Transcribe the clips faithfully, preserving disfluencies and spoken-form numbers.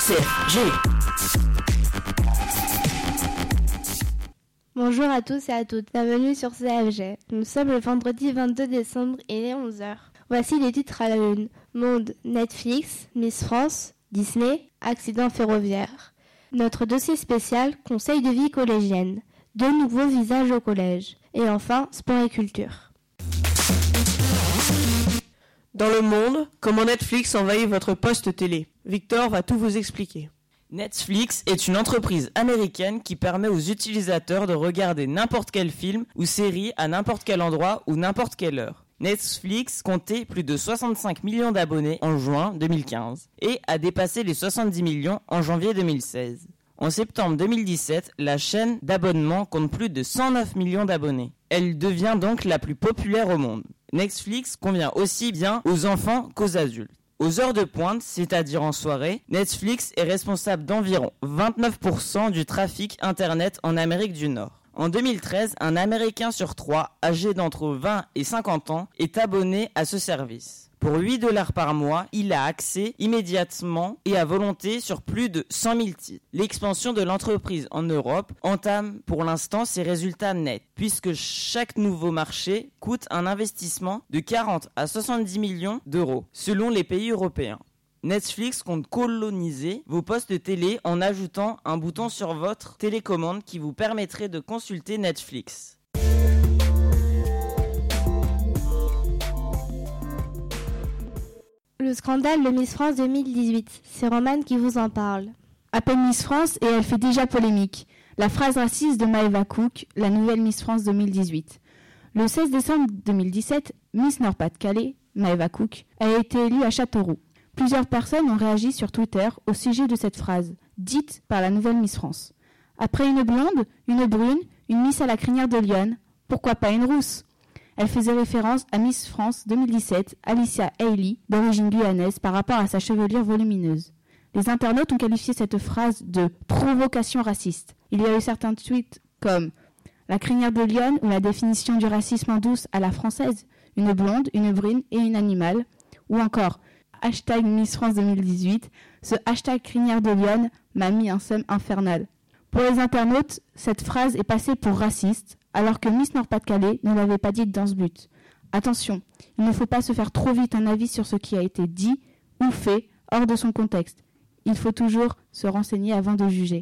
C F G. Bonjour à tous et à toutes, bienvenue sur C F G. Nous sommes le vendredi vingt-deux décembre et il est onze heures. Voici les titres à la une. Monde, Netflix, Miss France, Disney, accident ferroviaire. Notre dossier spécial, conseil de vie collégienne. Deux nouveaux visages au collège. Et enfin, sport et culture. Dans le monde, comment Netflix envahit votre poste télé. Victor va tout vous expliquer. Netflix est une entreprise américaine qui permet aux utilisateurs de regarder n'importe quel film ou série à n'importe quel endroit ou n'importe quelle heure. Netflix comptait plus de soixante-cinq millions d'abonnés en juin deux mille quinze et a dépassé les soixante-dix millions en janvier deux mille seize. En septembre deux mille dix-sept, la chaîne d'abonnement compte plus de cent neuf millions d'abonnés. Elle devient donc la plus populaire au monde. Netflix convient aussi bien aux enfants qu'aux adultes. Aux heures de pointe, c'est-à-dire en soirée, Netflix est responsable d'environ vingt-neuf pour cent du trafic Internet en Amérique du Nord. En deux mille treize, un Américain sur trois, âgé d'entre vingt et cinquante ans, est abonné à ce service. Pour huit dollars par mois, il a accès immédiatement et à volonté sur plus de cent mille titres. L'expansion de l'entreprise en Europe entame pour l'instant ses résultats nets, puisque chaque nouveau marché coûte un investissement de quarante à soixante-dix millions d'euros, selon les pays européens. Netflix compte coloniser vos postes de télé en ajoutant un bouton sur votre télécommande qui vous permettrait de consulter Netflix. Le scandale de Miss France deux mille dix-huit, c'est Romane qui vous en parle. À peine Miss France et elle fait déjà polémique. La phrase raciste de Maëva Cook, la nouvelle Miss France deux mille dix-huit. Le seize décembre deux mille dix-sept, Miss Nord-Pas-de-Calais, Maëva Cook, a été élue à Châteauroux. Plusieurs personnes ont réagi sur Twitter au sujet de cette phrase, dite par la nouvelle Miss France. Après une blonde, une brune, une Miss à la crinière de lionne, pourquoi pas une rousse ? Elle faisait référence à Miss France deux mille dix-sept, Alicia Haley, d'origine guyanaise, par rapport à sa chevelure volumineuse. Les internautes ont qualifié cette phrase de « provocation raciste ». Il y a eu certains tweets comme « la crinière de lionne » ou la définition du racisme en douce à la française, une blonde, une brune et une animale, ou encore « hashtag Miss France deux mille dix-huit », ce hashtag crinière de lionne m'a mis un seum infernal. Pour les internautes, cette phrase est passée pour raciste, alors que Miss Nord-Pas-de-Calais ne l'avait pas dite dans ce but. Attention, il ne faut pas se faire trop vite un avis sur ce qui a été dit ou fait hors de son contexte. Il faut toujours se renseigner avant de juger.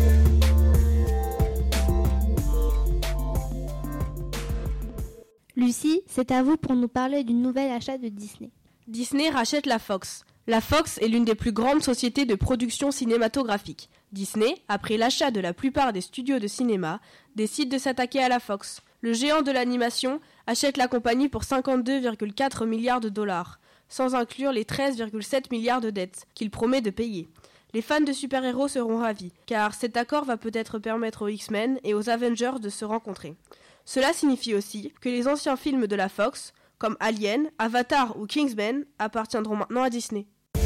Lucie, c'est à vous pour nous parler du nouvel achat de Disney. Disney rachète la Fox. La Fox est l'une des plus grandes sociétés de production cinématographique. Disney, après l'achat de la plupart des studios de cinéma, décide de s'attaquer à la Fox. Le géant de l'animation achète la compagnie pour cinquante-deux virgule quatre milliards de dollars, sans inclure les treize virgule sept milliards de dettes qu'il promet de payer. Les fans de super-héros seront ravis, car cet accord va peut-être permettre aux X-Men et aux Avengers de se rencontrer. Cela signifie aussi que les anciens films de la Fox, comme Alien, Avatar ou Kingsman, appartiendront maintenant à Disney.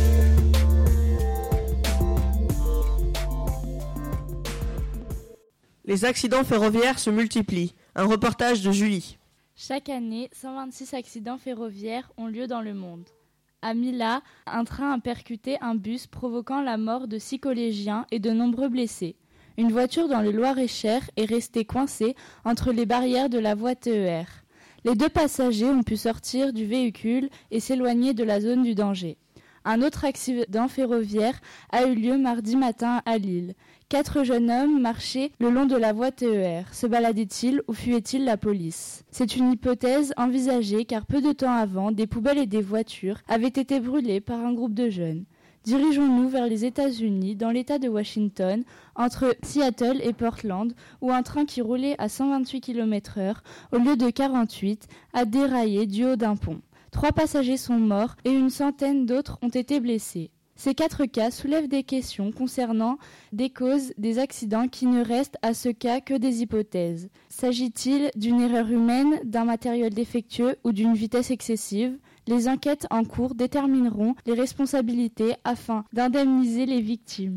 Les accidents ferroviaires se multiplient. Un reportage de Julie. Chaque année, cent vingt-six accidents ferroviaires ont lieu dans le monde. À Mila, un train a percuté un bus provoquant la mort de six collégiens et de nombreux blessés. Une voiture dans le Loir-et-Cher est restée coincée entre les barrières de la voie T E R. Les deux passagers ont pu sortir du véhicule et s'éloigner de la zone du danger. Un autre accident ferroviaire a eu lieu mardi matin à Lille. Quatre jeunes hommes marchaient le long de la voie T E R. Se baladaient-ils ou fuyaient-ils la police ? C'est une hypothèse envisagée car peu de temps avant, des poubelles et des voitures avaient été brûlées par un groupe de jeunes. Dirigeons-nous vers les États-Unis, dans l'État de Washington, entre Seattle et Portland, où un train qui roulait à cent vingt-huit kilomètres heure au lieu de quarante-huit a déraillé du haut d'un pont. Trois passagers sont morts et une centaine d'autres ont été blessés. Ces quatre cas soulèvent des questions concernant des causes des accidents qui ne restent à ce cas que des hypothèses. S'agit-il d'une erreur humaine, d'un matériel défectueux ou d'une vitesse excessive ? Les enquêtes en cours détermineront les responsabilités afin d'indemniser les victimes.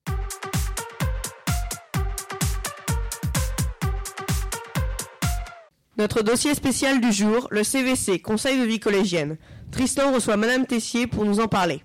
Notre dossier spécial du jour, le C V C, Conseil de vie collégienne. Tristan reçoit Madame Tessier pour nous en parler.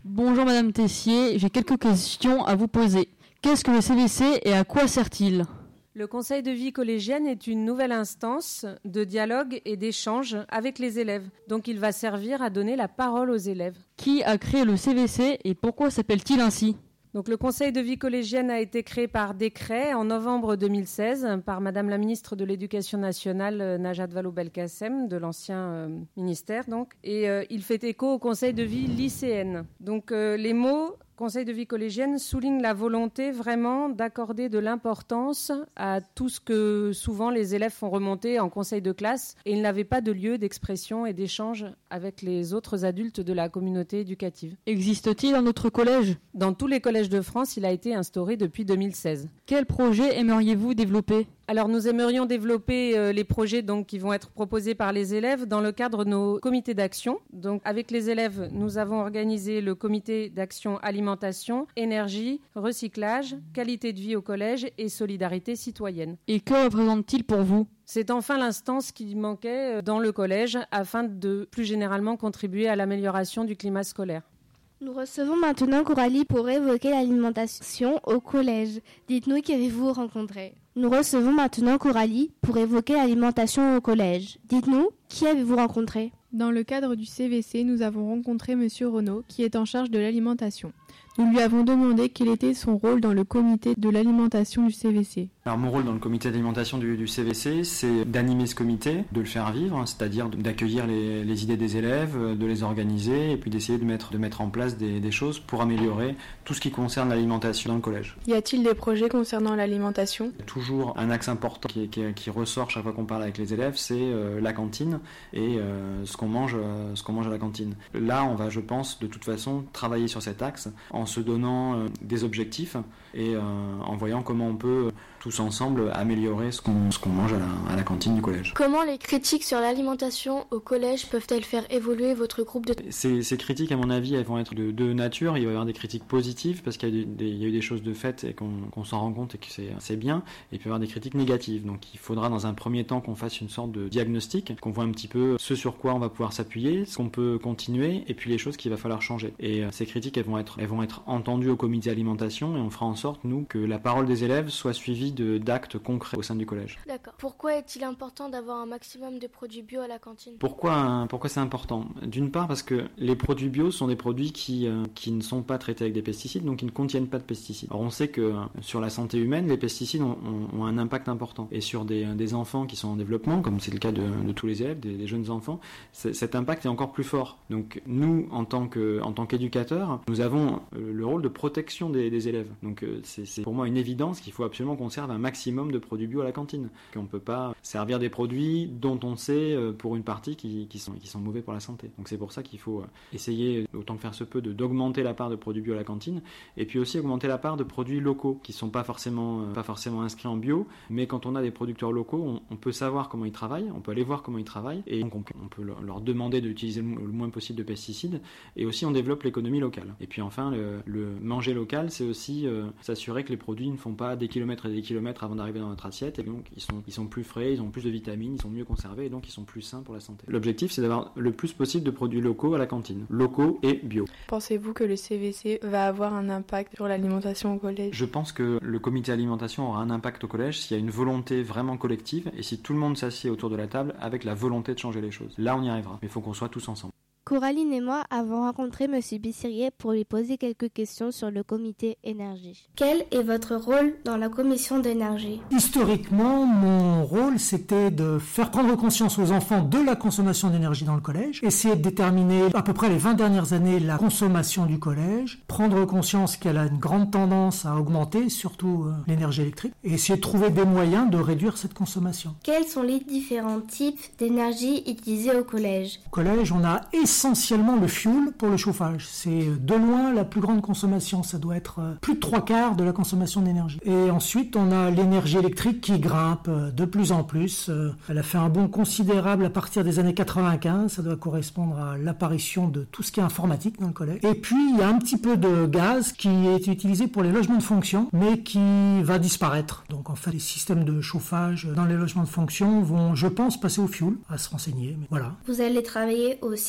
Bonjour Madame Tessier, j'ai quelques questions à vous poser. Qu'est-ce que le C V C et à quoi sert-il ? Le conseil de vie collégienne est une nouvelle instance de dialogue et d'échange avec les élèves. Donc il va servir à donner la parole aux élèves. Qui a créé le C V C et pourquoi s'appelle-t-il ainsi ? Donc le conseil de vie collégienne a été créé par décret en novembre deux mille seize par Madame la ministre de l'Éducation nationale Najat Vallaud-Belkacem de l'ancien euh, ministère donc. Et euh, il fait écho au conseil de vie lycéenne. Donc euh, les mots conseil de vie collégienne souligne la volonté vraiment d'accorder de l'importance à tout ce que souvent les élèves font remonter en conseil de classe et il n'avait pas de lieu d'expression et d'échange avec les autres adultes de la communauté éducative. Existe-t-il dans notre collège ? Dans tous les collèges de France, il a été instauré depuis deux mille seize. Quel projet aimeriez-vous développer ? Alors nous aimerions développer euh, les projets donc, qui vont être proposés par les élèves dans le cadre de nos comités d'action. Donc avec les élèves, nous avons organisé le comité d'action alimentation, énergie, recyclage, qualité de vie au collège et solidarité citoyenne. Et que représente-t-il pour vous ? C'est enfin l'instance qui manquait dans le collège afin de plus généralement contribuer à l'amélioration du climat scolaire. Nous recevons maintenant Coralie pour évoquer l'alimentation au collège. Dites-nous qui avez-vous rencontré ? Nous recevons maintenant Coralie pour évoquer l'alimentation au collège. Dites-nous qui avez-vous rencontré ? Dans le cadre du C V C, nous avons rencontré Monsieur Renaud, qui est en charge de l'alimentation. Nous lui avons demandé quel était son rôle dans le comité de l'alimentation du C V C. Alors mon rôle dans le comité d'alimentation du, du C V C, c'est d'animer ce comité, de le faire vivre, hein, c'est-à-dire d'accueillir les, les idées des élèves, de les organiser et puis d'essayer de mettre, de mettre en place des, des choses pour améliorer tout ce qui concerne l'alimentation dans le collège. Y a-t-il des projets concernant l'alimentation ? Toujours un axe important qui, qui, qui ressort chaque fois qu'on parle avec les élèves, c'est euh, la cantine et euh, ce qu'on mange, euh, ce qu'on mange à la cantine. Là, on va, je pense, de toute façon, travailler sur cet axe en se donnant euh, des objectifs et euh, en voyant comment on peut euh, tous ensemble améliorer ce qu'on, ce qu'on mange à la, à la cantine du collège. Comment les critiques sur l'alimentation au collège peuvent-elles faire évoluer votre groupe de... Ces, ces critiques, à mon avis, elles vont être de deux natures. Il va y avoir des critiques positives parce qu'il y a, des, il y a eu des choses de fait et qu'on, qu'on s'en rend compte et que c'est, c'est bien. Et puis il va y avoir des critiques négatives. Donc il faudra dans un premier temps qu'on fasse une sorte de diagnostic, qu'on voit un petit peu ce sur quoi on va pouvoir s'appuyer, ce qu'on peut continuer et puis les choses qu'il va falloir changer. Et euh, ces critiques, elles vont être, elles vont être entendues au comité alimentation et on fera en sorte, nous, que la parole des élèves soit suivie de, d'actes concrets au sein du collège. D'accord. Pourquoi est-il important d'avoir un maximum de produits bio à la cantine ? Pourquoi, hein, pourquoi c'est important ? D'une part parce que les produits bio sont des produits qui, euh, qui ne sont pas traités avec des pesticides, donc qui ne contiennent pas de pesticides. Alors on sait que euh, sur la santé humaine, les pesticides ont, ont, ont un impact important. Et sur des, des enfants qui sont en développement, comme c'est le cas de, de tous les élèves, des, des jeunes enfants, cet impact est encore plus fort. Donc nous, en tant que, en tant qu'éducateurs, nous avons euh, le rôle de protection des, des élèves. Donc euh, c'est, c'est pour moi une évidence qu'il faut absolument qu'on serve un maximum de produits bio à la cantine. Qu'on ne peut pas servir des produits dont on sait euh, pour une partie qui, qui, sont, qui sont mauvais pour la santé. Donc c'est pour ça qu'il faut essayer, autant que faire se peut, de, d'augmenter la part de produits bio à la cantine et puis aussi augmenter la part de produits locaux qui ne sont pas forcément, euh, pas forcément inscrits en bio, mais quand on a des producteurs locaux, on, on peut savoir comment ils travaillent, on peut aller voir comment ils travaillent et donc on peut, on peut leur, leur demander d'utiliser le, le moins possible de pesticides et aussi on développe l'économie locale. Et puis enfin, le, le manger local, c'est aussi euh, s'assurer que les produits ne font pas des kilomètres et des kilomètres avant d'arriver dans notre assiette et donc ils sont, ils sont plus frais, ils ont plus de vitamines, ils sont mieux conservés et donc ils sont plus sains pour la santé. L'objectif, c'est d'avoir le plus possible de produits locaux à la cantine, locaux et bio. Pensez-vous que le C V C va avoir un impact sur l'alimentation au collège ? Je pense que le comité alimentation aura un impact au collège s'il y a une volonté vraiment collective et si tout le monde s'assied autour de la table avec la volonté de changer les choses. Là, on y arrivera, mais il faut qu'on soit tous ensemble. Coraline et moi avons rencontré M. Bissirier pour lui poser quelques questions sur le comité énergie. Quel est votre rôle dans la commission d'énergie ? Historiquement, mon rôle, c'était de faire prendre conscience aux enfants de la consommation d'énergie dans le collège, essayer de déterminer à peu près les vingt dernières années la consommation du collège, prendre conscience qu'elle a une grande tendance à augmenter, surtout euh, l'énergie électrique, et essayer de trouver des moyens de réduire cette consommation. Quels sont les différents types d'énergie utilisés au collège ? Au collège, on a essentiellement le fioul pour le chauffage. C'est de loin la plus grande consommation. Ça doit être plus de trois quarts de la consommation d'énergie. Et ensuite, on a l'énergie électrique qui grimpe de plus en plus. Elle a fait un bond considérable à partir des années quatre-vingt-quinze. Ça doit correspondre à l'apparition de tout ce qui est informatique dans le collège. Et puis, il y a un petit peu de gaz qui est utilisé pour les logements de fonction, mais qui va disparaître. Donc, en fait, les systèmes de chauffage dans les logements de fonction vont, je pense, passer au fioul, à se renseigner. Mais voilà. Vous allez travailler aussi sur les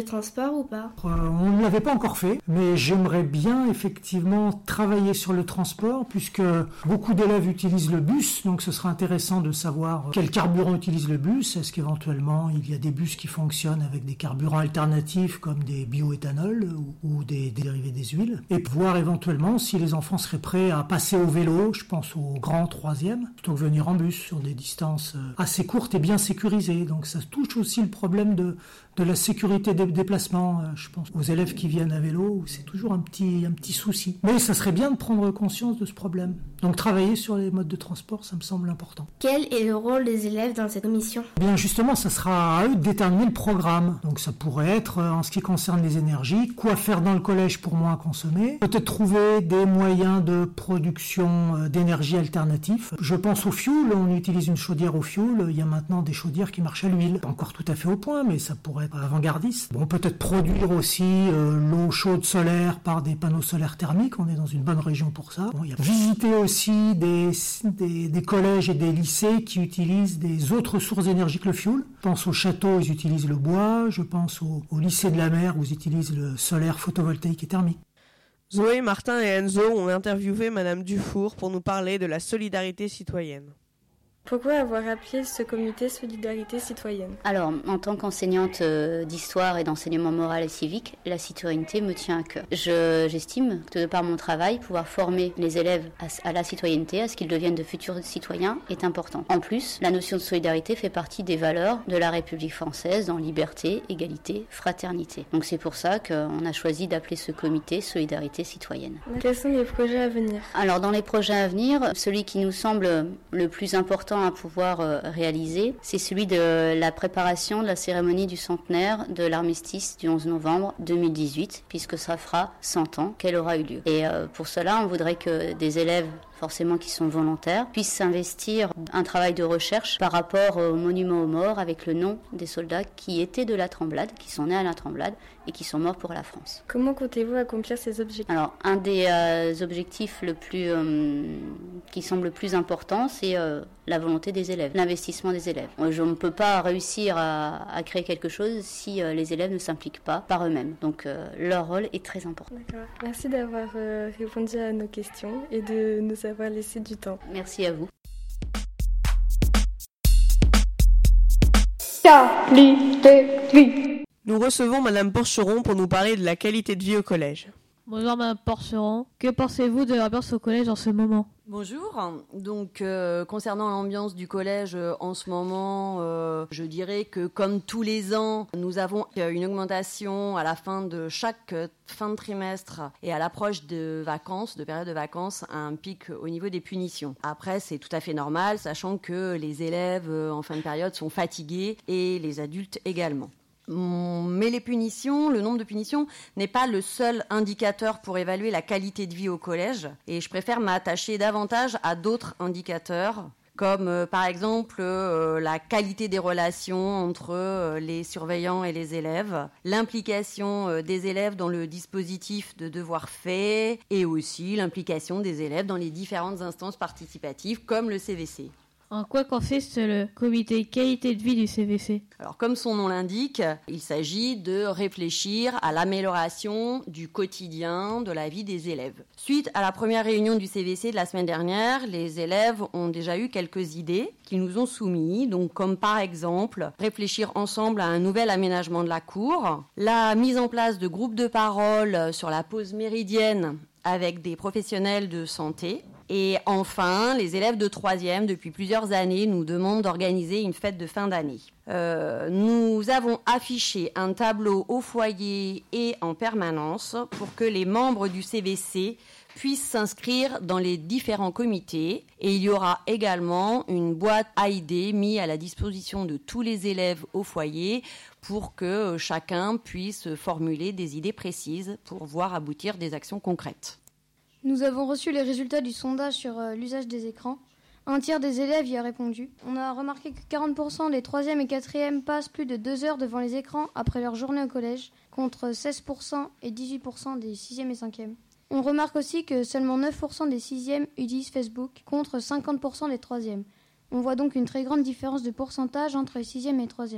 les transports ou pas ? Euh, on ne l'avait pas encore fait, mais j'aimerais bien effectivement travailler sur le transport, puisque beaucoup d'élèves utilisent le bus, donc ce sera intéressant de savoir quel carburant utilise le bus. Est-ce qu'éventuellement il y a des bus qui fonctionnent avec des carburants alternatifs comme des bioéthanols ou, ou des, des dérivés des huiles, et voir éventuellement si les enfants seraient prêts à passer au vélo, je pense au grand troisième, plutôt que venir en bus sur des distances assez courtes et bien sécurisées. Donc ça touche aussi le problème de, de la sécurité des déplacements, je pense aux élèves qui viennent à vélo, où c'est toujours un petit, un petit souci. Mais ça serait bien de prendre conscience de ce problème. Donc travailler sur les modes de transport, ça me semble important. Quel est le rôle des élèves dans cette commission ? Bien justement, ça sera à eux de déterminer le programme. Donc ça pourrait être, en ce qui concerne les énergies, quoi faire dans le collège pour moins consommer, peut-être trouver des moyens de production d'énergie alternatifs. Je pense au fioul, on utilise une chaudière au fioul, il y a maintenant des chaudières qui marchent à l'huile. Pas encore tout à fait au point, mais ça pourrait être avant-gardiste. Bon, peut-être produire aussi euh, l'eau chaude solaire par des panneaux solaires thermiques, on est dans une bonne région pour ça. Bon, il y a visiter aussi des, des, des collèges et des lycées qui utilisent des autres sources d'énergie que le fioul. Je pense au château, ils utilisent le bois, je pense au, au lycée de la mer où ils utilisent le solaire photovoltaïque et thermique. Zoé, Martin et Enzo ont interviewé Madame Dufour pour nous parler de la solidarité citoyenne. Pourquoi avoir appelé ce comité Solidarité citoyenne ? Alors, en tant qu'enseignante euh, d'histoire et d'enseignement moral et civique, la citoyenneté me tient à cœur. Je, j'estime que de par mon travail, pouvoir former les élèves à, à la citoyenneté, à ce qu'ils deviennent de futurs citoyens, est important. En plus, la notion de solidarité fait partie des valeurs de la République française dans liberté, égalité, fraternité. Donc c'est pour ça qu'on a choisi d'appeler ce comité Solidarité citoyenne. Quels sont les projets à venir ? Alors, dans les projets à venir, celui qui nous semble le plus important à pouvoir euh, réaliser, c'est celui de la préparation de la cérémonie du centenaire de l'armistice du onze novembre deux mille dix-huit, puisque ça fera cent ans qu'elle aura eu lieu. Et euh, pour cela, on voudrait que des élèves forcément qui sont volontaires, puissent s'investir un travail de recherche par rapport au monument aux morts avec le nom des soldats qui étaient de la Tremblade, qui sont nés à la Tremblade et qui sont morts pour la France. Comment comptez-vous accomplir ces objectifs ? Alors, un des euh, objectifs le plus, euh, qui semble le plus important, c'est euh, la volonté des élèves, l'investissement des élèves. Je ne peux pas réussir à, à créer quelque chose si euh, les élèves ne s'impliquent pas par eux-mêmes. Donc, euh, leur rôle est très important. D'accord. Merci d'avoir euh, répondu à nos questions et de nous avoir laissé du temps. Merci à vous. Nous recevons Madame Porcheron pour nous parler de la qualité de vie au collège. Bonjour Madame Porcheron, que pensez-vous de l'ambiance au collège en ce moment ? Bonjour, donc euh, concernant l'ambiance du collège euh, en ce moment, euh, je dirais que comme tous les ans, nous avons une augmentation à la fin de chaque euh, fin de trimestre et à l'approche de vacances, de période de vacances, un pic au niveau des punitions. Après, c'est tout à fait normal, sachant que les élèves euh, en fin de période sont fatigués et les adultes également. Mais les punitions, le nombre de punitions n'est pas le seul indicateur pour évaluer la qualité de vie au collège et je préfère m'attacher davantage à d'autres indicateurs comme euh, par exemple euh, la qualité des relations entre euh, les surveillants et les élèves, l'implication euh, des élèves dans le dispositif de devoirs faits et aussi l'implication des élèves dans les différentes instances participatives comme le C V C. En quoi consiste le comité qualité de vie du C V C ? Alors, comme son nom l'indique, il s'agit de réfléchir à l'amélioration du quotidien de la vie des élèves. Suite à la première réunion du C V C de la semaine dernière, les élèves ont déjà eu quelques idées qu'ils nous ont soumises, donc comme par exemple réfléchir ensemble à un nouvel aménagement de la cour, la mise en place de groupes de parole sur la pause méridienne avec des professionnels de santé. Et enfin, les élèves de troisième, depuis plusieurs années, nous demandent d'organiser une fête de fin d'année. Euh, nous avons affiché un tableau au foyer et en permanence pour que les membres du C V C puissent s'inscrire dans les différents comités. Et il y aura également une boîte à idées mise à la disposition de tous les élèves au foyer pour que chacun puisse formuler des idées précises pour voir aboutir des actions concrètes. Nous avons reçu les résultats du sondage sur euh, l'usage des écrans. Un tiers des élèves y a répondu. On a remarqué que quarante pour cent des troisième et quatrième passent plus de deux heures devant les écrans après leur journée au collège, contre seize pour cent et dix-huit pour cent des sixième et cinquième. On remarque aussi que seulement neuf pour cent des sixième utilisent Facebook, contre cinquante pour cent des troisième. On voit donc une très grande différence de pourcentage entre les sixième et troisième.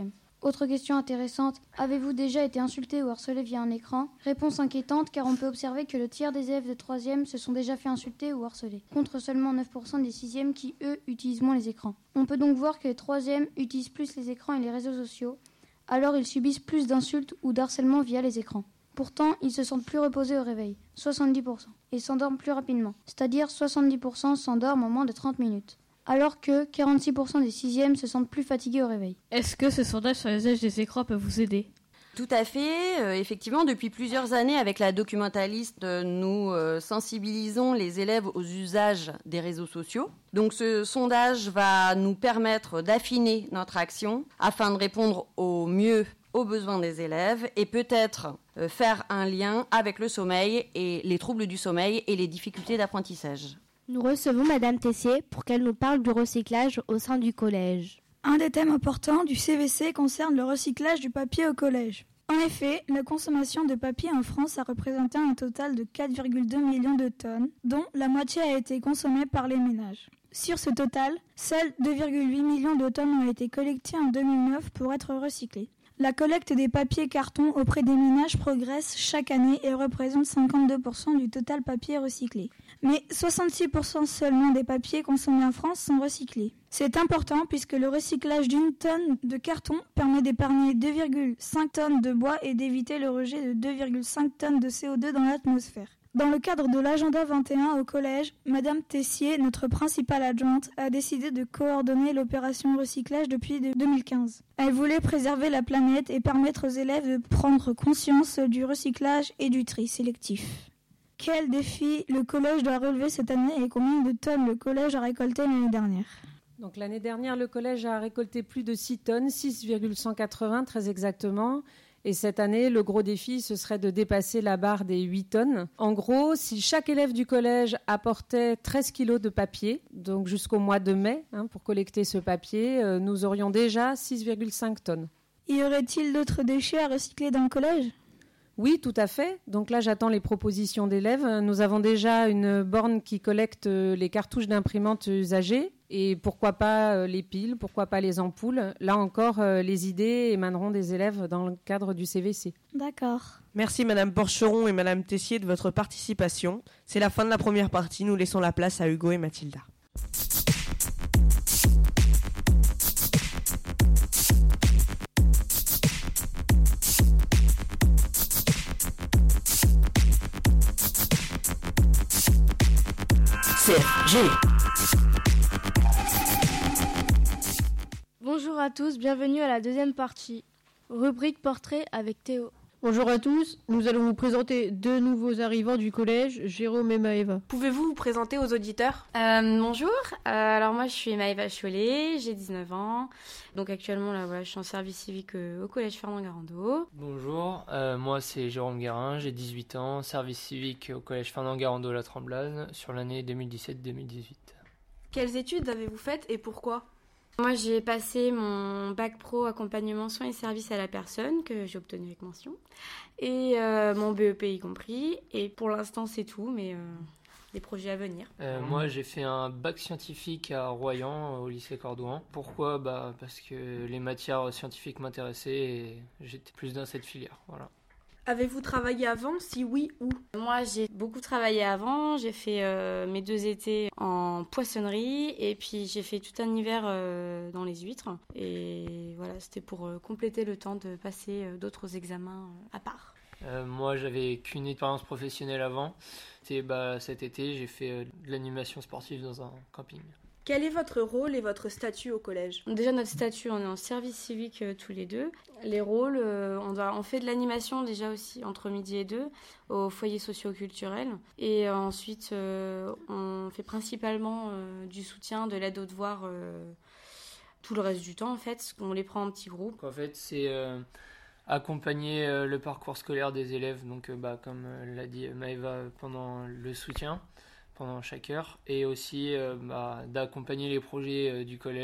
Autre question intéressante, avez-vous déjà été insulté ou harcelé via un écran? Réponse inquiétante car on peut observer que le tiers des élèves de troisième se sont déjà fait insulter ou harceler, contre seulement neuf pour cent des sixièmes qui, eux, utilisent moins les écrans. On peut donc voir que les troisièmes utilisent plus les écrans et les réseaux sociaux, alors ils subissent plus d'insultes ou d'harcèlement via les écrans. Pourtant, ils se sentent plus reposés au réveil, soixante-dix pour cent, et s'endorment plus rapidement, c'est-à-dire soixante-dix pour cent s'endorment en moins de trente minutes. Alors que quarante-six pour cent des sixièmes se sentent plus fatigués au réveil. Est-ce que ce sondage sur l'usage des écrans peut vous aider? Tout à fait. Euh, effectivement, depuis plusieurs années, avec la documentaliste, euh, nous euh, sensibilisons les élèves aux usages des réseaux sociaux. Donc ce sondage va nous permettre d'affiner notre action afin de répondre au mieux aux besoins des élèves et peut-être euh, faire un lien avec le sommeil et les troubles du sommeil et les difficultés d'apprentissage. Nous recevons Madame Tessier pour qu'elle nous parle du recyclage au sein du collège. Un des thèmes importants du C V C concerne le recyclage du papier au collège. En effet, la consommation de papier en France a représenté un total de quatre virgule deux millions de tonnes, dont la moitié a été consommée par les ménages. Sur ce total, seuls deux virgule huit millions de tonnes ont été collectées en deux mille neuf pour être recyclées. La collecte des papiers cartons auprès des ménages progresse chaque année et représente cinquante-deux pour cent du total papier recyclé. Mais soixante-six pour cent seulement des papiers consommés en France sont recyclés. C'est important puisque le recyclage d'une tonne de carton permet d'épargner deux virgule cinq tonnes de bois et d'éviter le rejet de deux virgule cinq tonnes de C O deux dans l'atmosphère. Dans le cadre de l'agenda vingt et un au collège, Madame Tessier, notre principale adjointe, a décidé de coordonner l'opération recyclage depuis deux mille quinze. Elle voulait préserver la planète et permettre aux élèves de prendre conscience du recyclage et du tri sélectif. Quel défi le collège doit relever cette année et combien de tonnes le collège a récolté l'année dernière? Donc l'année dernière, le collège a récolté plus de six tonnes, six virgule cent quatre-vingts très exactement. Et cette année, le gros défi, ce serait de dépasser la barre des huit tonnes. En gros, si chaque élève du collège apportait treize kilos de papier, donc jusqu'au mois de mai, hein, pour collecter ce papier, euh, nous aurions déjà six virgule cinq tonnes. Y aurait-il d'autres déchets à recycler dans le collège ? Oui, tout à fait. Donc là, j'attends les propositions d'élèves. Nous avons déjà une borne qui collecte les cartouches d'imprimantes usagées. Et pourquoi pas les piles, pourquoi pas les ampoules. Là encore, les idées émaneront des élèves dans le cadre du C V C. D'accord. Merci Madame Porcheron et Madame Tessier de votre participation. C'est la fin de la première partie. Nous laissons la place à Hugo et Mathilda. C F G. Bonjour à tous, bienvenue à la deuxième partie. Rubrique portrait avec Théo. Bonjour à tous, nous allons vous présenter deux nouveaux arrivants du collège, Jérôme et Maëva. Pouvez-vous vous présenter aux auditeurs ? euh, Bonjour, euh, alors moi je suis Maëva Chollet, j'ai dix-neuf ans. Donc actuellement là, voilà, je suis en service civique euh, au collège Fernand Garando. Bonjour, euh, moi c'est Jérôme Guérin, j'ai dix-huit ans, service civique au collège Fernand Garando La Tremblade sur l'année deux mille dix-sept deux mille dix-huit. Quelles études avez-vous faites et pourquoi ? Moi, j'ai passé mon bac pro accompagnement soins et services à la personne, que j'ai obtenu avec mention, et euh, mon B E P y compris. Et pour l'instant, c'est tout, mais euh, des projets à venir. Euh, moi, j'ai fait un bac scientifique à Royan, au lycée Cordouan. Pourquoi ? Bah, parce que les matières scientifiques m'intéressaient et j'étais plus dans cette filière. Voilà. Avez-vous travaillé avant ? Si oui, où ? Moi, j'ai beaucoup travaillé avant. J'ai fait euh, mes deux étés en poissonnerie et puis j'ai fait tout un hiver euh, dans les huîtres. Et voilà, c'était pour euh, compléter le temps de passer euh, d'autres examens euh, à part. Euh, moi, j'avais qu'une expérience professionnelle avant. C'était bah, cet été, j'ai fait euh, de l'animation sportive dans un camping. Quel est votre rôle et votre statut au collège ? Déjà, notre statut, on est en service civique euh, tous les deux. Les rôles, euh, on, doit, on fait de l'animation déjà aussi entre midi et deux au foyer socio-culturel. Et euh, ensuite, euh, on fait principalement euh, du soutien, de l'aide aux devoirs euh, tout le reste du temps en fait. On les prend en petits groupes. En fait, c'est euh, accompagner euh, le parcours scolaire des élèves, donc euh, bah, comme euh, l'a dit Maëva, pendant le soutien. Pendant chaque heure, et aussi euh, bah, d'accompagner les projets euh, du collège,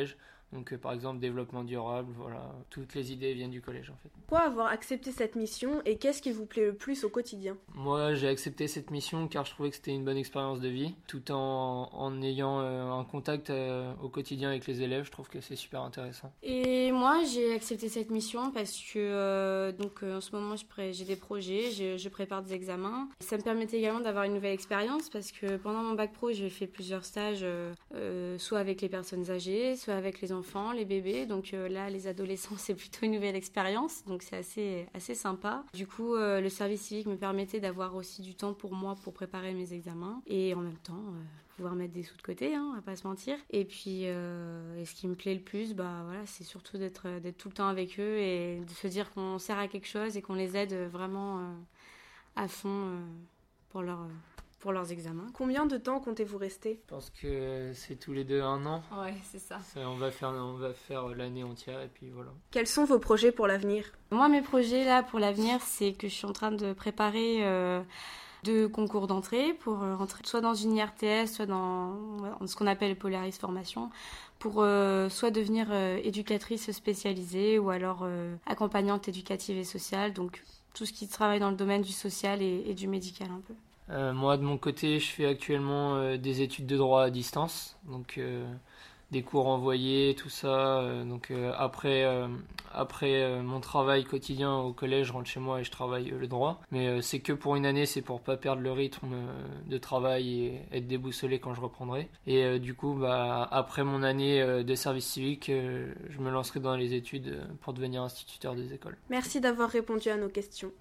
Donc euh, par exemple développement durable, voilà, toutes les idées viennent du collège en fait. Pourquoi avoir accepté cette mission et qu'est-ce qui vous plaît le plus au quotidien? Moi j'ai accepté cette mission car je trouvais que c'était une bonne expérience de vie, tout en, en ayant euh, un contact euh, au quotidien avec les élèves, je trouve que c'est super intéressant. Et moi j'ai accepté cette mission parce que euh, donc, euh, en ce moment je pré- j'ai des projets, je, je prépare des examens. Ça me permettait également d'avoir une nouvelle expérience parce que pendant mon bac pro j'ai fait plusieurs stages, euh, euh, soit avec les personnes âgées, soit avec les enfants, les bébés. Donc euh, là les adolescents c'est plutôt une nouvelle expérience, donc c'est assez, assez sympa. Du coup euh, le service civique me permettait d'avoir aussi du temps pour moi pour préparer mes examens et en même temps euh, pouvoir mettre des sous de côté, hein, on va pas se mentir. Et puis euh, et ce qui me plaît le plus, bah, voilà, c'est surtout d'être, d'être tout le temps avec eux et de se dire qu'on sert à quelque chose et qu'on les aide vraiment euh, à fond euh, pour, leur, pour leurs examens. Combien de temps comptez-vous rester? Je pense que c'est tous les deux un an. Ouais, c'est ça. ça on, va faire, on va faire l'année entière et puis voilà. Quels sont vos projets pour l'avenir? Moi, mes projets là pour l'avenir, c'est que je suis en train de préparer euh, deux concours d'entrée pour rentrer soit dans une I R T S, soit dans ce qu'on appelle Polaris Formation, pour euh, soit devenir euh, éducatrice spécialisée ou alors euh, accompagnante éducative et sociale, donc tout ce qui travaille dans le domaine du social et, et du médical un peu. Euh, moi, de mon côté, je fais actuellement euh, des études de droit à distance, donc euh, des cours envoyés, tout ça. Euh, donc euh, après, euh, après euh, mon travail quotidien au collège, je rentre chez moi et je travaille euh, le droit. Mais euh, c'est que pour une année, c'est pour pas perdre le rythme euh, de travail et être déboussolé quand je reprendrai. Et euh, du coup, bah, après mon année euh, de service civique, euh, je me lancerai dans les études euh, pour devenir instituteur des écoles. Merci d'avoir répondu à nos questions.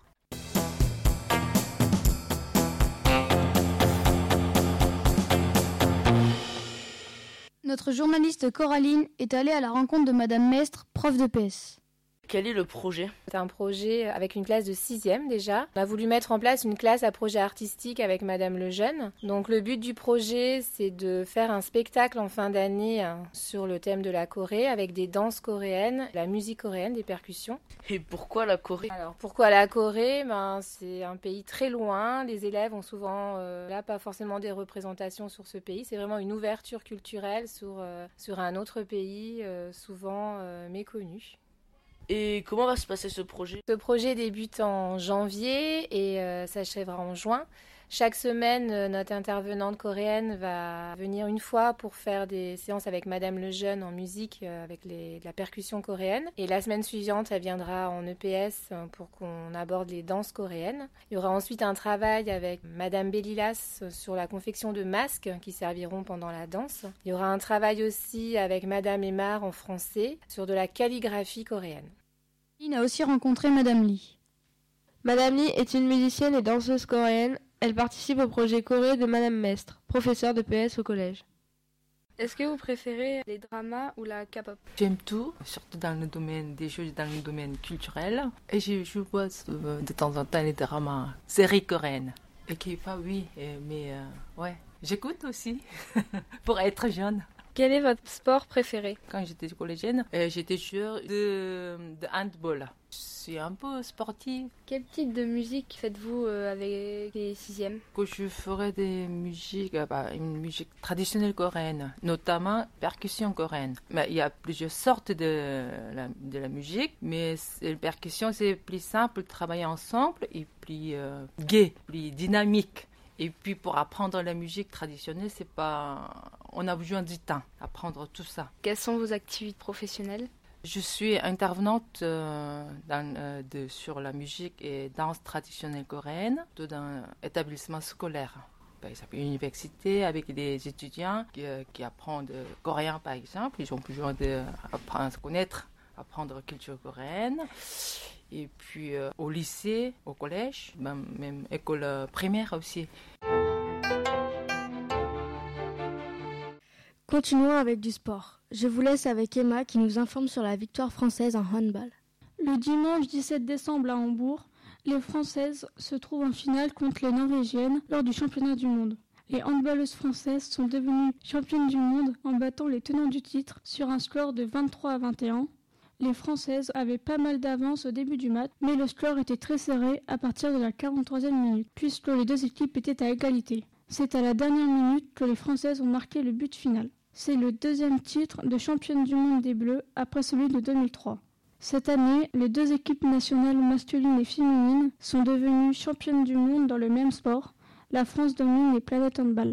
Notre journaliste Coraline est allée à la rencontre de Madame Mestre, prof de P S. Quel est le projet? C'est un projet avec une classe de sixième déjà. On a voulu mettre en place une classe à projet artistique avec Madame Lejeune. Donc le but du projet, c'est de faire un spectacle en fin d'année hein, sur le thème de la Corée avec des danses coréennes, la musique coréenne, des percussions. Et pourquoi la Corée? Alors pourquoi la Corée? Ben, c'est un pays très loin. Les élèves ont souvent euh, là pas forcément des représentations sur ce pays. C'est vraiment une ouverture culturelle sur, euh, sur un autre pays euh, souvent euh, méconnu. Et comment va se passer ce projet? Ce projet débute en janvier et euh, s'achèvera en juin. Chaque semaine, euh, notre intervenante coréenne va venir une fois pour faire des séances avec Madame Lejeune en musique euh, avec les, la percussion coréenne. Et la semaine suivante, elle viendra en E P S pour qu'on aborde les danses coréennes. Il y aura ensuite un travail avec Madame Bellilas sur la confection de masques qui serviront pendant la danse. Il y aura un travail aussi avec Madame Aymar en français sur de la calligraphie coréenne. Il a aussi rencontré Madame Lee. Madame Lee est une musicienne et danseuse coréenne. Elle participe au projet Corée de Madame Mestre, professeure de P S au collège. Est-ce que vous préférez les dramas ou la K-pop? J'aime tout, surtout dans le domaine des choses dans le domaine culturel. Et je, je vois de, de temps en temps les dramas, séries coréennes. Et qui pas oui, mais euh, ouais, j'écoute aussi pour être jeune. Quel est votre sport préféré? Quand j'étais collégienne, euh, j'étais joueur de, de handball. Je suis un peu sportive. Quel type de musique faites-vous euh, avec les sixièmes? Que je ferais des musiques, euh, bah, une musique traditionnelle coréenne, notamment percussion coréenne. Mais il y a plusieurs sortes de la, de la musique, mais la percussion c'est plus simple de travailler ensemble et plus euh, gai, plus dynamique. Et puis pour apprendre la musique traditionnelle, c'est pas, on a besoin du temps apprendre tout ça. Quelles sont vos activités professionnelles? Je suis intervenante euh, dans, euh, de, sur la musique et danse traditionnelle coréenne dans un établissement scolaire. Par exemple, une université avec des étudiants qui, euh, qui apprennent le coréen par exemple. Ils ont besoin d'apprendre à se connaître, apprendre la culture coréenne. Et puis euh, au lycée, au collège, même, même école primaire aussi. Continuons avec du sport. Je vous laisse avec Emma qui nous informe sur la victoire française en handball. Le dimanche dix-sept décembre à Hambourg, les Françaises se trouvent en finale contre les Norvégiennes lors du championnat du monde. Les handballeuses françaises sont devenues championnes du monde en battant les tenants du titre sur un score de vingt-trois à vingt et un. Les Françaises avaient pas mal d'avance au début du match, mais le score était très serré à partir de la quarante-troisième minute, puisque les deux équipes étaient à égalité. C'est à la dernière minute que les Françaises ont marqué le but final. C'est le deuxième titre de championne du monde des Bleus après celui de deux mille trois. Cette année, les deux équipes nationales masculines et féminines sont devenues championnes du monde dans le même sport. La France domine les planètes handball.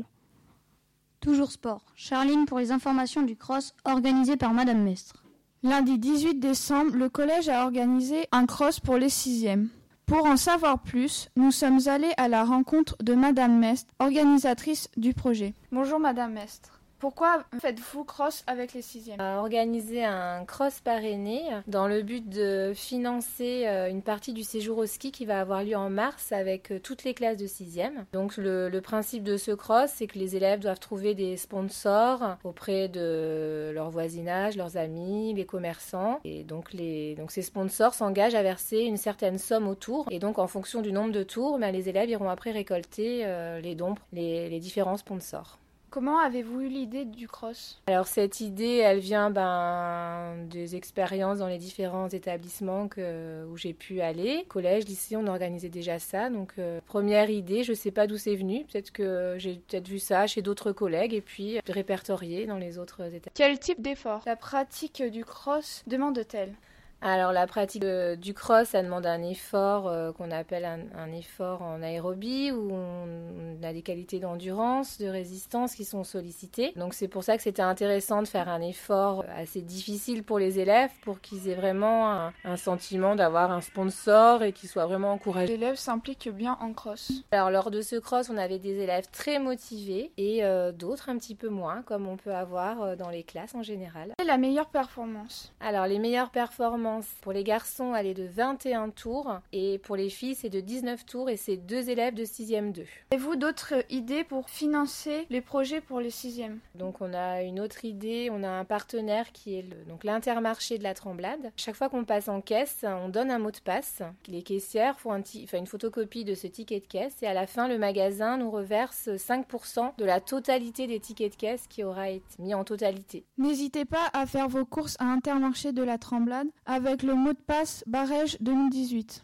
Toujours sport. Charline pour les informations du cross organisé par Madame Mestre. Lundi dix-huit décembre, le collège a organisé un cross pour les sixièmes. Pour en savoir plus, nous sommes allés à la rencontre de Madame Mestre, organisatrice du projet. Bonjour Madame Mestre. Pourquoi faites-vous cross avec les sixièmes ? On a organisé un cross parrainé dans le but de financer une partie du séjour au ski qui va avoir lieu en mars avec toutes les classes de sixième. Donc le, le principe de ce cross, c'est que les élèves doivent trouver des sponsors auprès de leur voisinage, leurs amis, les commerçants. Et donc, les, donc ces sponsors s'engagent à verser une certaine somme au tour. Et donc en fonction du nombre de tours, ben, les élèves iront après récolter euh, les dons, les, les différents sponsors. Comment avez-vous eu l'idée du cross ? Alors cette idée, elle vient ben, des expériences dans les différents établissements que, où j'ai pu aller. Collège, lycée, on organisait déjà ça. Donc euh, première idée, je ne sais pas d'où c'est venu. Peut-être que j'ai peut-être vu ça chez d'autres collègues et puis répertorié dans les autres établissements. Quel type d'effort la pratique du cross demande-t-elle ? Alors la pratique euh, du cross, ça demande un effort euh, qu'on appelle un, un effort en aérobie où on, on a des qualités d'endurance, de résistance qui sont sollicitées. Donc c'est pour ça que c'était intéressant de faire un effort assez difficile pour les élèves pour qu'ils aient vraiment un, un sentiment d'avoir un sponsor et qu'ils soient vraiment encouragés. Les élèves s'impliquent bien en cross. Alors lors de ce cross, on avait des élèves très motivés et euh, d'autres un petit peu moins, comme on peut avoir euh, dans les classes en général. Quelle est la meilleure performance ? Alors les meilleures performances pour les garçons, elle est de vingt et un tours et pour les filles, c'est de dix-neuf tours et c'est deux élèves de sixième deux. Avez-vous d'autres idées pour financer les projets pour les sixièmes ? Donc on a une autre idée, on a un partenaire qui est le, donc l'Intermarché de la Tremblade. Chaque fois qu'on passe en caisse, on donne un mot de passe. Les caissières font un t- enfin, une photocopie de ce ticket de caisse et à la fin, le magasin nous reverse cinq pour cent de la totalité des tickets de caisse qui aura été mis en totalité. N'hésitez pas à faire vos courses à Intermarché de la Tremblade avec le mot de passe Barège deux mille dix-huit.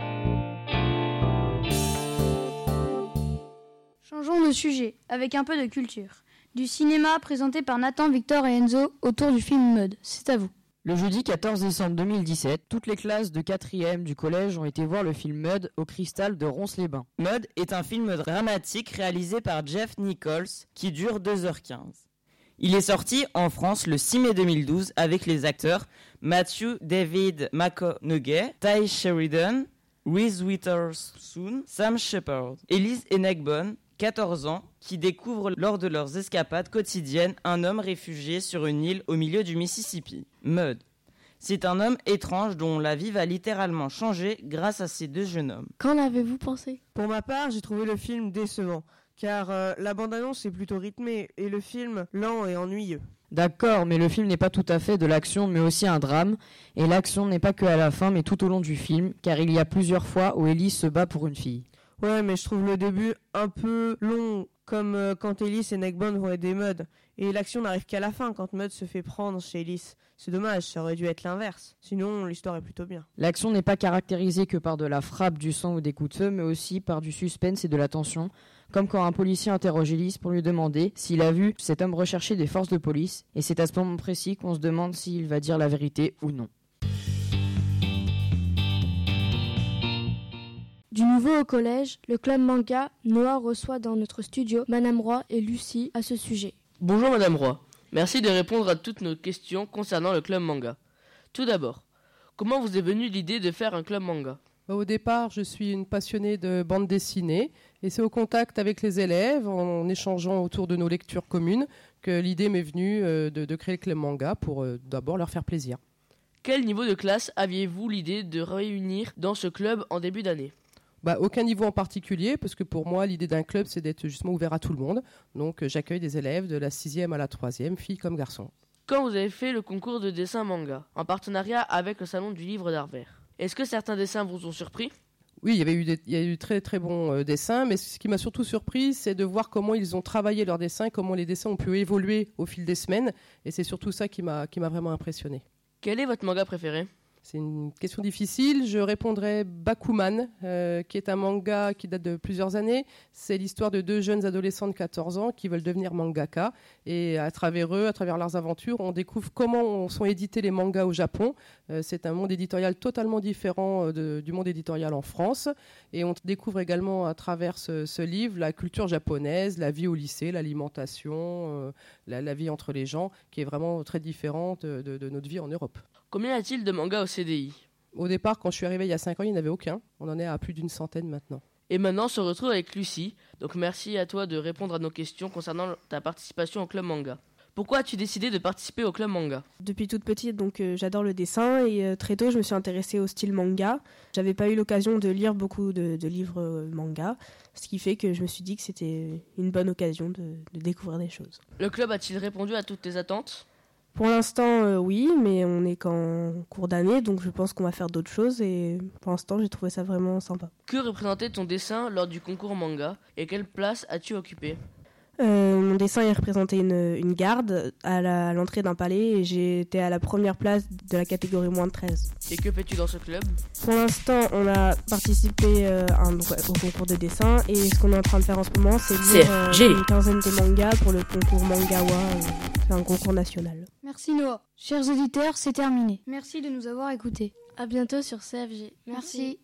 Changeons de sujet, avec un peu de culture. Du cinéma présenté par Nathan, Victor et Enzo autour du film Mud. C'est à vous. Le jeudi quatorze décembre deux mille dix-sept, toutes les classes de quatrième du collège ont été voir le film Mud au Cristal de Ronces-les-Bains. Mud est un film dramatique réalisé par Jeff Nichols qui dure deux heures quinze. Il est sorti en France le six mai deux mille douze avec les acteurs Matthew David McConaughey, Ty Sheridan, Reese Witherspoon, Sam Shepard, Elise Enegbon, quatorze ans, qui découvrent lors de leurs escapades quotidiennes un homme réfugié sur une île au milieu du Mississippi, Mud. C'est un homme étrange dont la vie va littéralement changer grâce à ces deux jeunes hommes. Qu'en avez-vous pensé ? Pour ma part, j'ai trouvé le film décevant. Car euh, la bande-annonce est plutôt rythmée et le film lent et ennuyeux. D'accord, mais le film n'est pas tout à fait de l'action, mais aussi un drame. Et l'action n'est pas que à la fin, mais tout au long du film, car il y a plusieurs fois où Ellie se bat pour une fille. Ouais, mais je trouve le début un peu long, comme euh, quand Ellie et Negbon vont aider Mud. Et l'action n'arrive qu'à la fin, quand Mud se fait prendre chez Ellie. C'est dommage, ça aurait dû être l'inverse. Sinon, l'histoire est plutôt bien. L'action n'est pas caractérisée que par de la frappe, du sang ou des coups de feu, mais aussi par du suspense et de la tension, comme quand un policier interroge Ellie pour lui demander s'il a vu cet homme rechercher des forces de police, et c'est à ce moment précis qu'on se demande s'il va dire la vérité ou non. Du nouveau au collège, le club manga, Noah reçoit dans notre studio Madame Roy et Lucie à ce sujet. Bonjour Madame Roy, merci de répondre à toutes nos questions concernant le club manga. Tout d'abord, comment vous est venue l'idée de faire un club manga ? Au départ, je suis une passionnée de bande dessinée et c'est au contact avec les élèves, en échangeant autour de nos lectures communes, que l'idée m'est venue de, de créer le club manga pour euh, d'abord leur faire plaisir. Quel niveau de classe aviez-vous l'idée de réunir dans ce club en début d'année ? Bah, aucun niveau en particulier, parce que pour moi, l'idée d'un club, c'est d'être justement ouvert à tout le monde. Donc euh, j'accueille des élèves de la sixième à la troisième, filles comme garçons. Quand vous avez fait le concours de dessin manga, en partenariat avec le Salon du Livre d'Arvers, est-ce que certains dessins vous ont surpris ? Oui, il y avait eu des, il y a eu très très bons euh, dessins, mais ce qui m'a surtout surpris, c'est de voir comment ils ont travaillé leurs dessins, comment les dessins ont pu évoluer au fil des semaines, et c'est surtout ça qui m'a, qui m'a vraiment impressionné. Quel est votre manga préféré ? C'est une question difficile. Je répondrai Bakuman, euh, qui est un manga qui date de plusieurs années. C'est l'histoire de deux jeunes adolescents de quatorze ans qui veulent devenir mangaka. Et à travers eux, à travers leurs aventures, on découvre comment sont édités les mangas au Japon. Euh, c'est un monde éditorial totalement différent de, du monde éditorial en France. Et on découvre également à travers ce, ce livre la culture japonaise, la vie au lycée, l'alimentation, euh, la, la vie entre les gens, qui est vraiment très différente de, de, de notre vie en Europe. Combien y a-t-il de mangas au C D I ? Au départ, quand je suis arrivée il y a cinq ans, il n'y en avait aucun. On en est à plus d'une centaine maintenant. Et maintenant, on se retrouve avec Lucie. Donc merci à toi de répondre à nos questions concernant ta participation au Club Manga. Pourquoi as-tu décidé de participer au Club Manga ? Depuis toute petite, donc euh, j'adore le dessin et euh, très tôt, je me suis intéressée au style manga. J'avais pas eu l'occasion de lire beaucoup de, de livres euh, manga, ce qui fait que je me suis dit que c'était une bonne occasion de, de découvrir des choses. Le club a-t-il répondu à toutes tes attentes ? Pour l'instant, euh, oui, mais on n'est qu'en cours d'année, donc je pense qu'on va faire d'autres choses et pour l'instant, j'ai trouvé ça vraiment sympa. Que représentait ton dessin lors du concours manga et quelle place as-tu occupé ? Euh, mon dessin il représentait une, une garde à, la, à l'entrée d'un palais et j'étais à la première place de la catégorie moins de treize. Et que fais-tu dans ce club ? Pour l'instant, on a participé euh, à un, au concours de dessin et ce qu'on est en train de faire en ce moment, c'est lire euh, une quinzaine de mangas pour le concours Mangawa, euh, c'est un concours national. Merci Noah. Chers auditeurs, c'est terminé. Merci de nous avoir écoutés. À bientôt sur C F G. Merci. Merci.